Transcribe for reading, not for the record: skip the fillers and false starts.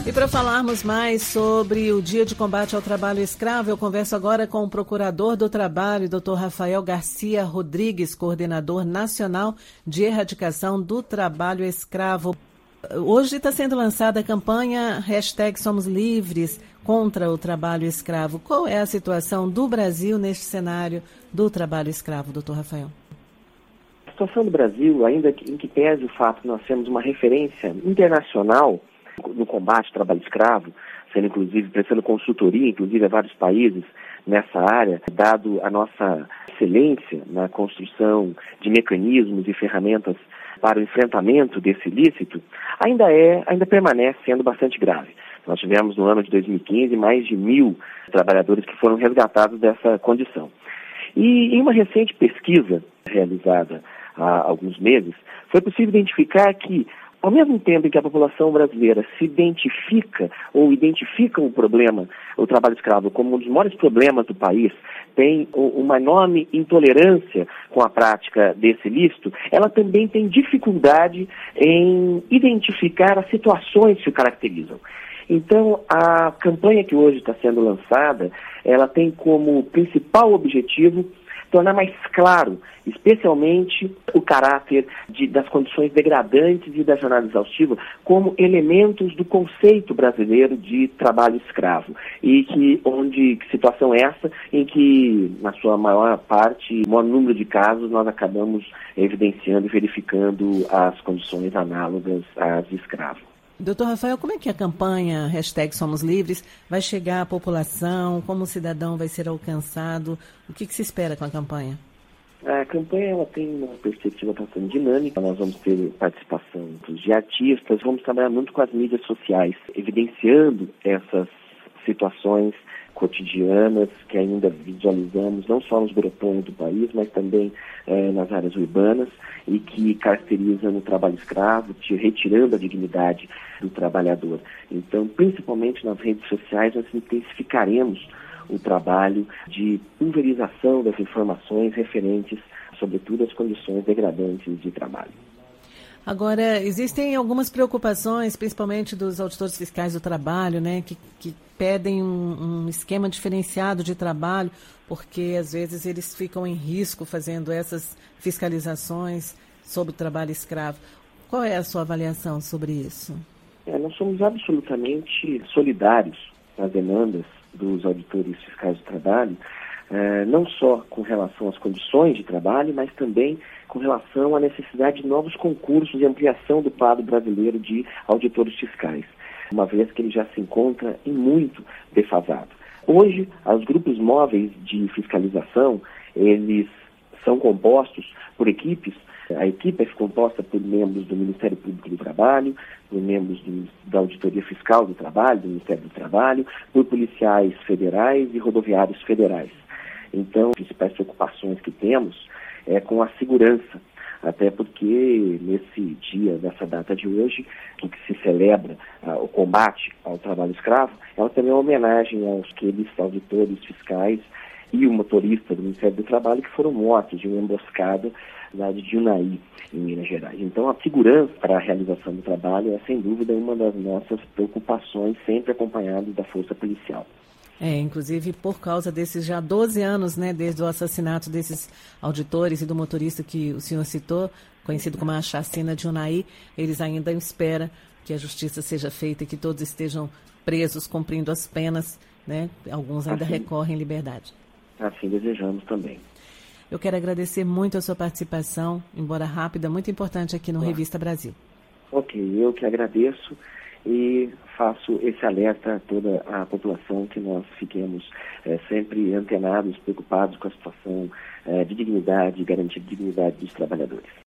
E para falarmos mais sobre o Dia de Combate ao Trabalho Escravo, eu converso agora com o Procurador do Trabalho, Dr. Rafael Garcia Rodrigues, Coordenador Nacional de Erradicação do Trabalho Escravo. Hoje está sendo lançada a campanha #SomosLivres contra o trabalho escravo. Qual é a situação do Brasil neste cenário do trabalho escravo, Dr. Rafael? A situação do Brasil, ainda em que pese o fato de nós sermos uma referência internacional no combate ao trabalho escravo, sendo inclusive prestando consultoria, inclusive a vários países nessa área, dado a nossa excelência na construção de mecanismos e ferramentas para o enfrentamento desse ilícito, ainda permanece sendo bastante grave. Nós tivemos no ano de 2015 mais de 1.000 trabalhadores que foram resgatados dessa condição. E em uma recente pesquisa realizada há alguns meses, foi possível identificar que, ao mesmo tempo em que a população brasileira se identifica o problema, o trabalho escravo, como um dos maiores problemas do país, tem uma enorme intolerância com a prática desse ilícito, ela também tem dificuldade em identificar as situações que o caracterizam. Então, a campanha que hoje está sendo lançada, ela tem como principal objetivo tornar mais claro, especialmente o caráter das condições degradantes e da jornada exaustiva como elementos do conceito brasileiro de trabalho escravo. E que situação essa em que, na sua maior parte, o maior número de casos, nós acabamos evidenciando e verificando as condições análogas às de escravo. Doutor Rafael, como é que a campanha #SomosLivres vai chegar à população? Como o cidadão vai ser alcançado? O que se espera com a campanha? A campanha ela tem uma perspectiva bastante dinâmica. Nós vamos ter participação de artistas, vamos trabalhar muito com as mídias sociais, evidenciando essas situações cotidianas que ainda visualizamos não só nos grotões do país, mas também nas áreas urbanas e que caracterizam o trabalho escravo, retirando a dignidade do trabalhador. Então, principalmente nas redes sociais, nós intensificaremos o trabalho de pulverização das informações referentes, sobretudo, às condições degradantes de trabalho. Agora, existem algumas preocupações, principalmente dos auditores fiscais do trabalho, né, que pedem um esquema diferenciado de trabalho, porque às vezes eles ficam em risco fazendo essas fiscalizações sobre o trabalho escravo. Qual é a sua avaliação sobre isso? Nós somos absolutamente solidários às demandas dos auditores fiscais do trabalho, não só com relação às condições de trabalho, mas também com relação à necessidade de novos concursos e ampliação do quadro brasileiro de auditores fiscais, uma vez que ele já se encontra em muito defasado. Hoje, os grupos móveis de fiscalização, eles são compostos por equipes. A equipe é composta por membros do Ministério Público do Trabalho, por membros da Auditoria Fiscal do Trabalho, do Ministério do Trabalho, por policiais federais e rodoviários federais. Então, as principais preocupações que temos é com a segurança, até porque nesse dia, nessa data de hoje, em que se celebra o combate ao trabalho escravo, ela também é uma homenagem aos aqueles auditores fiscais e o motorista do Ministério do Trabalho que foram mortos de uma emboscada na cidade de Unai, em Minas Gerais. Então, a segurança para a realização do trabalho é, sem dúvida, uma das nossas preocupações, sempre acompanhado da força policial. Inclusive por causa desses já 12 anos, né, desde o assassinato desses auditores e do motorista que o senhor citou, conhecido como a chacina de Unai, eles ainda esperam que a justiça seja feita e que todos estejam presos, cumprindo as penas, né? Alguns ainda recorrem à liberdade. Assim desejamos também. Eu quero agradecer muito a sua participação, embora rápida, muito importante aqui no Revista Brasil. Ok, eu que agradeço e faço esse alerta a toda a população que nós fiquemos sempre antenados, preocupados com a situação de dignidade e garantia de dignidade dos trabalhadores.